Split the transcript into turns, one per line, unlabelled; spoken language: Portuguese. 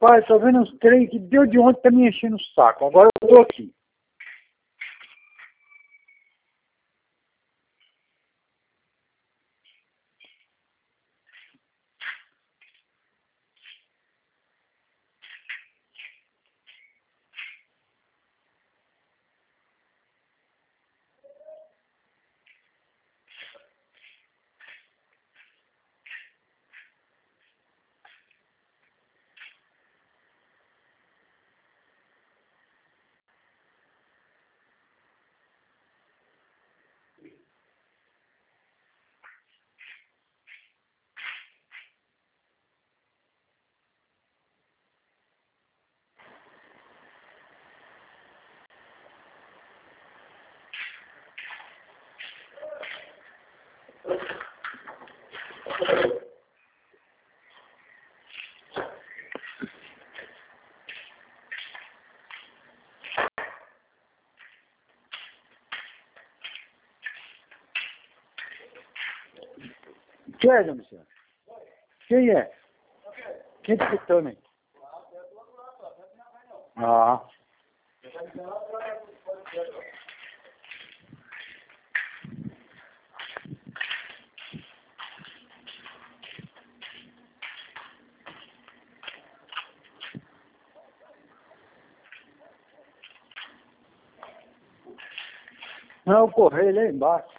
Rapaz, tô vendo uns trem que deu de ontem tá me enchendo o saco. Agora eu tô aqui. Que é, dona senhora? Quem é? Quem tá gritando aí? Ah. Não, o correio lá embaixo.